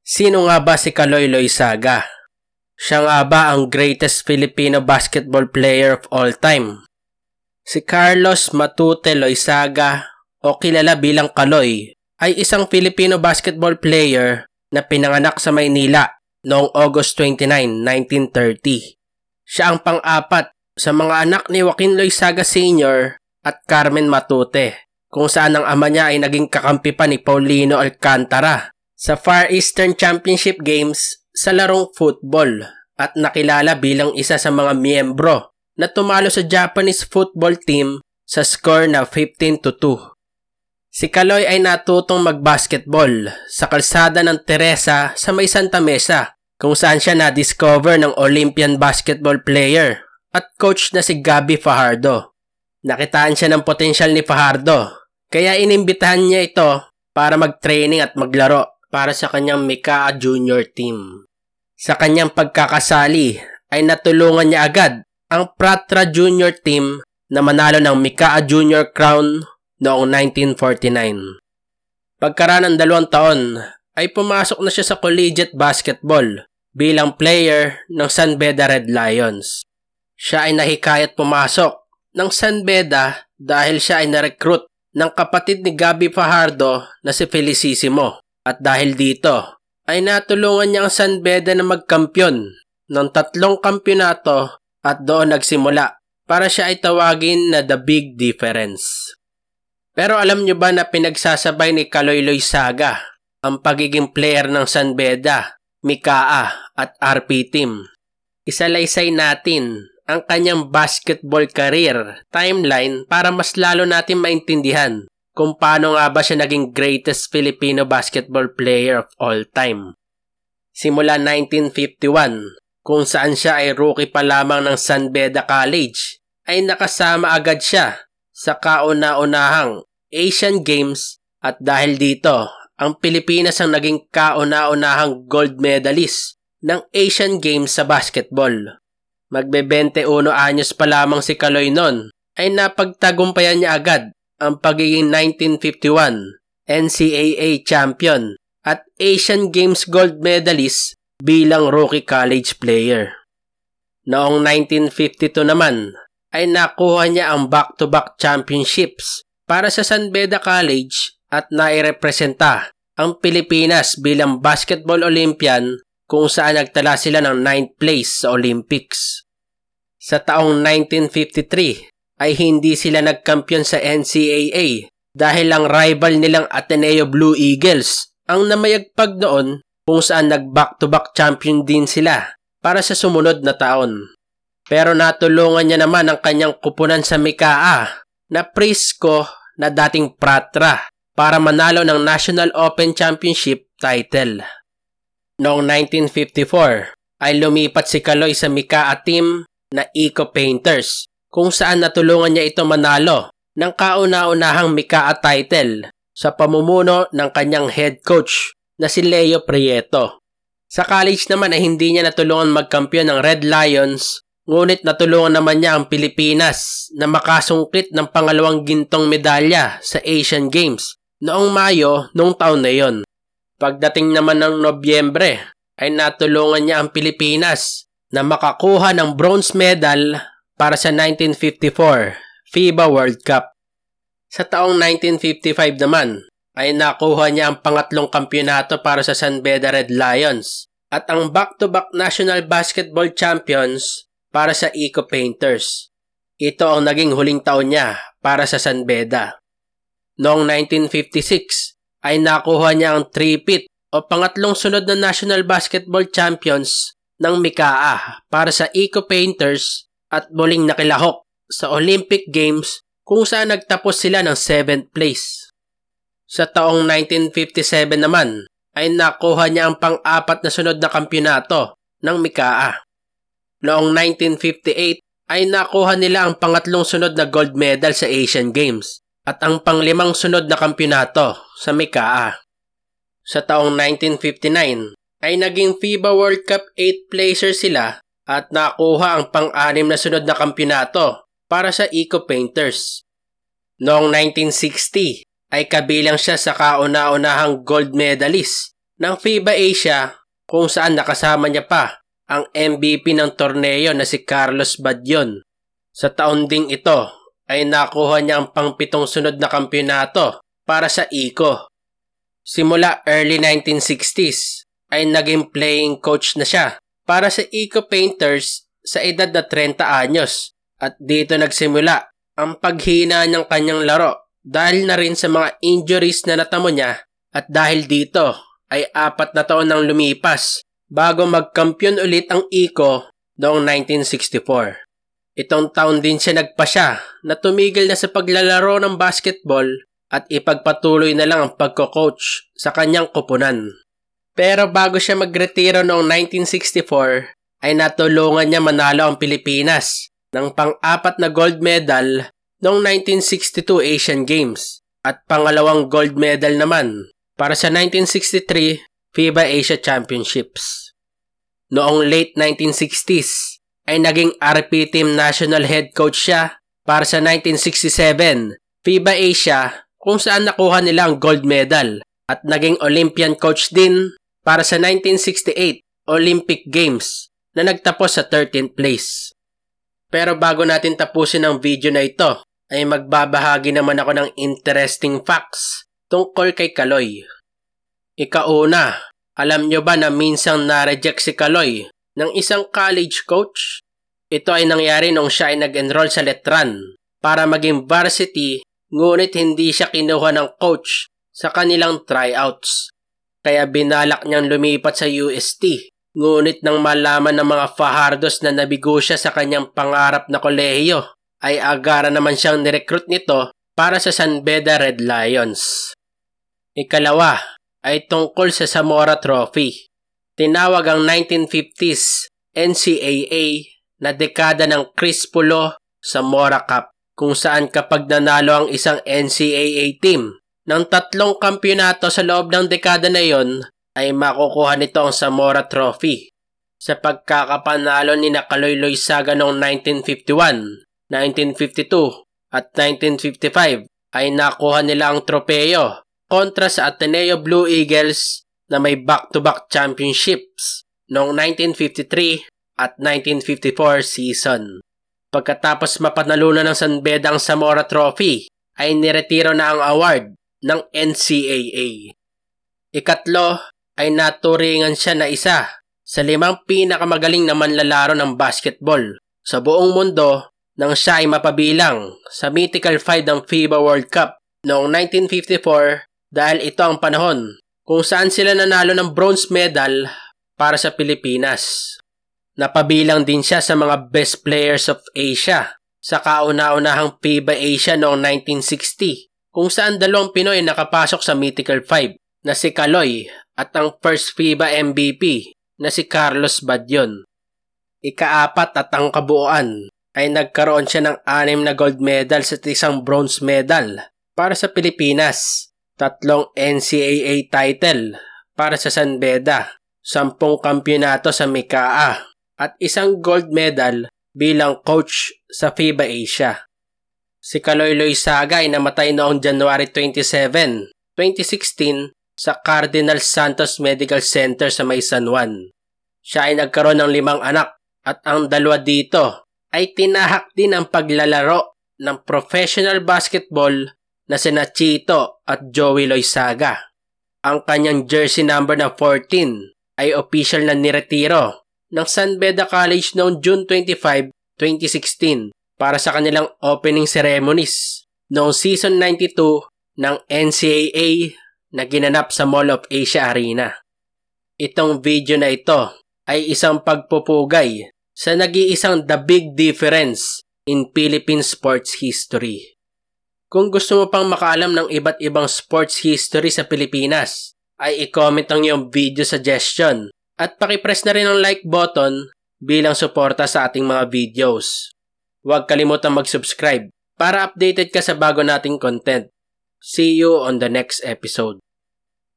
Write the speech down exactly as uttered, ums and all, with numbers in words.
Sino nga ba si Kaloy Loizaga? Siya nga ba ang greatest Filipino basketball player of all time? Si Carlos Matute Loizaga o kilala bilang Kaloy ay isang Filipino basketball player na pinanganak sa Maynila noong August twenty-ninth, nineteen thirty. Siya ang pang-apat sa mga anak ni Joaquin Loizaga Senior at Carmen Matute, kung saan ang ama niya ay naging kakampi pa ni Paulino Alcantara sa Far Eastern Championship Games sa larong football at nakilala bilang isa sa mga miyembro na tumalo sa Japanese football team sa score na fifteen to two. Si Kaloy ay natutong mag-basketball sa kalsada ng Teresa sa may Santa Mesa, kung saan siya na-discover ng Olympian basketball player at coach na si Gabby Fajardo. Nakitaan siya ng potensyal ni Fajardo, kaya inimbitahan niya ito para mag-training at maglaro para sa kanyang Mika Junior team. Sa kanyang pagkakasali ay natulungan niya agad ang Pratra Junior team na manalo ng Mika Junior Crown noong nineteen forty-nine. Pagkaraan ng dalawang taon ay pumasok na siya sa collegiate basketball bilang player ng San Beda Red Lions. Siya ay nahikayat pumasok ng San Beda dahil siya ay na-recruit ng kapatid ni Gabby Fajardo na si Felicissimo. At dahil dito, ay natulungan niya ang San Beda na magkampyon ng tatlong kampyonato at doon nagsimula para siya ay tawagin na The Big Difference. Pero alam niyo ba na pinagsasabay ni Kaloy Loizaga ang pagiging player ng San Beda, Mika at R P team? Isalaysay natin ang kanyang basketball career timeline para mas lalo natin maintindihan kung paano nga ba siya naging greatest Filipino basketball player of all time. Simula nineteen fifty-one, kung saan siya ay rookie pa lamang ng San Beda College, ay nakasama agad siya sa kauna-unahang Asian Games at dahil dito, ang Pilipinas ang naging kauna-unahang gold medalist ng Asian Games sa basketball. Magbe-twenty-one anyos pa lamang si Kaloy noon ay napagtagumpayan niya agad ang pagiging nineteen fifty-one N C A A champion at Asian Games gold medalist bilang rookie college player. Noong nineteen fifty-two naman ay nakuha niya ang back-to-back championships para sa San Beda College at nairepresenta ang Pilipinas bilang basketball Olympian, kung saan nagtala sila ng ninth place sa Olympics. Sa taong nineteen fifty-three ay hindi sila nagkampiyon sa N C A A dahil ang rival nilang Ateneo Blue Eagles ang namayagpag noon, kung saan nag-back-to-back champion din sila para sa sumunod na taon. Pero natulungan niya naman ang kanyang kupunan sa Mika na Prisco na dating Pratra para manalo ng National Open Championship title. Noong nineteen fifty-four ay lumipat si Kaloy sa Mika team na Eco Painters, kung saan natulungan niya ito manalo ng kauna-unahang Mika title sa pamumuno ng kanyang head coach na si Leo Prieto. Sa college naman ay hindi niya natulungan magkampiyon ng Red Lions, ngunit natulungan naman niya ang Pilipinas na makasungkit ng pangalawang gintong medalya sa Asian Games noong Mayo noong taon na yon. Pagdating naman ng Nobyembre ay natulungan niya ang Pilipinas na makakuha ng bronze medal para sa nineteen fifty-four FIBA World Cup. Sa taong nineteen fifty-five naman ay nakuha niya ang pangatlong kampyonato para sa San Beda Red Lions at ang back-to-back national basketball champions para sa Eco Painters. Ito ang naging huling taon niya para sa San Beda. Noong nineteen fifty-six ay nakuha niya ang three-peat o pangatlong sunod na national basketball champions ng Mika para sa Eco Painters at muling nakilahok sa Olympic Games, kung saan nagtapos sila ng seventh place. Sa taong nineteen fifty-seven naman ay nakuha niya ang pang-apat na sunod na kampyonato ng Mika. Noong nineteen fifty-eight ay nakuha nila ang pangatlong sunod na gold medal sa Asian Games at ang panglimang sunod na kampyonato sa Mika. Sa taong nineteen fifty-nine ay naging FIBA World Cup eighth placer sila at nakuha ang pang-anim na sunod na kampyonato para sa Eco Painters. Noong nineteen sixty ay kabilang siya sa kauna-unahang gold medalist ng FIBA Asia kung saan nakasama niya pa ang M V P ng torneo na si Carlos Badyon. Sa taon ding ito ay nakuha niya ang pangpitong sunod na kampiyonato para sa I C O. Simula early nineteen sixties ay naging playing coach na siya para sa I C O Painters sa edad na thirty anyos at dito nagsimula ang paghina ng kanyang laro dahil na rin sa mga injuries na natamo niya at dahil dito ay apat na taon nang lumipas bago magkampiyon ulit ang I C O noong nineteen sixty-four. Itong taon din siya nagpasya na tumigil na sa paglalaro ng basketball at ipagpatuloy na lang ang pagko-coach sa kanyang koponan. Pero bago siya magretiro noong nineteen sixty-four ay natulungan niya manalo ang Pilipinas ng pang-apat na gold medal noong nineteen sixty-two Asian Games at pangalawang gold medal naman para sa nineteen sixty-three FIBA Asia Championships. Noong late nineteen sixties ay naging R P Team National Head Coach siya para sa nineteen sixty-seven FIBA Asia kung saan nakuha nila ang gold medal at naging Olympian coach din para sa nineteen sixty-eight Olympic Games na nagtapos sa thirteenth place. Pero bago natin tapusin ang video na ito ay magbabahagi naman ako ng interesting facts tungkol kay Kaloy. Ikauna, alam nyo ba na minsang na-reject si Kaloy ng isang college coach? Ito ay nangyari nung siya ay nag-enroll sa Letran para maging varsity ngunit hindi siya kinuha ng coach sa kanilang tryouts. Kaya binalak niyang lumipat sa U S T ngunit nang malaman ng mga Fajardos na nabigo siya sa kanyang pangarap na kolehiyo ay agara naman siyang nirecruit nito para sa San Beda Red Lions. Ikalawa ay tungkol sa Zamora Trophy. Tinawag ang nineteen fifties N C A A na dekada ng Chris Pulo Zamora Cup kung saan kapag nanalo ang isang N C A A team ng tatlong kampiyonato sa loob ng dekada na yon ay makukuha nito ang Zamora Trophy. Sa pagkakapanalo ni Kaloy Loizaga noong nineteen fifty-one, nineteen fifty-two at nineteen fifty-five ay nakuha nila ang tropeo kontra sa Ateneo Blue Eagles na may back-to-back championships noong nineteen fifty-three at nineteen fifty-four season. Pagkatapos mapanalunan ng San Beda ang Zamora Trophy, ay niretiro na ang award ng N C A A. Ikatlo ay naturingan siya na isa sa limang pinakamagaling na manlalaro ng basketball sa buong mundo nang siya ay mapabilang sa mythical five ng FIBA World Cup noong nineteen fifty-four dahil ito ang panahon kung saan sila nanalo ng bronze medal para sa Pilipinas. Napabilang din siya sa mga best players of Asia sa kauna-unahang FIBA Asia noong nineteen sixty kung saan dalawang Pinoy nakapasok sa mythical five na si Kaloy at ang first FIBA M V P na si Carlos Badyon. Ikaapat at ang kabuuan ay nagkaroon siya ng anim na gold medal at isang bronze medal para sa Pilipinas, tatlong N C A A title para sa San Beda, sampung kampyonato sa M I C A A at isang gold medal bilang coach sa FIBA Asia. Si Kaloy Loizaga ay namatay noong January twenty-seventh, twenty sixteen sa Cardinal Santos Medical Center sa May San Juan. Siya ay nagkaroon ng limang anak at ang dalawa dito ay tinahak din ang paglalaro ng professional basketball na sina Chito at Joey Loizaga. Ang kanyang jersey number na fourteen ay official na niretiro ng San Beda College noong June twenty-fifth, twenty sixteen para sa kanilang opening ceremonies noong season ninety-two ng N C A A na ginanap sa Mall of Asia Arena. Itong video na ito ay isang pagpupugay sa nag-iisang The Big Difference in Philippine sports history. Kung gusto mo pang makaalam ng iba't ibang sports history sa Pilipinas, ay i-comment ang iyong video suggestion at pakipress na rin ang like button bilang suporta sa ating mga videos. Huwag kalimutang mag-subscribe para updated ka sa bago nating content. See you on the next episode.